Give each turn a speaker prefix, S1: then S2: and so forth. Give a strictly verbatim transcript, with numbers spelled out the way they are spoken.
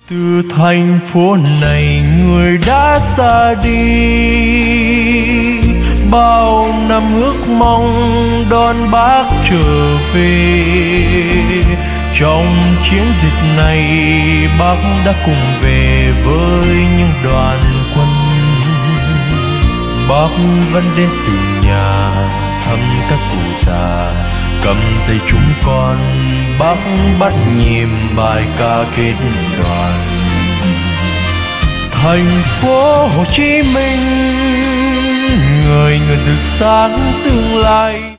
S1: Từ thành phố này người đã xa đi, bao năm ước mong đón bác trở về. Trong chiến dịch này bác đã cùng về với những đoàn quân. Bác vẫn đến từng nhà thăm các cụ già, cầm tay chúng con bác bắt nhịp bài ca kết đoàn. Thành phố Hồ Chí Minh, người người rực sáng tương lai.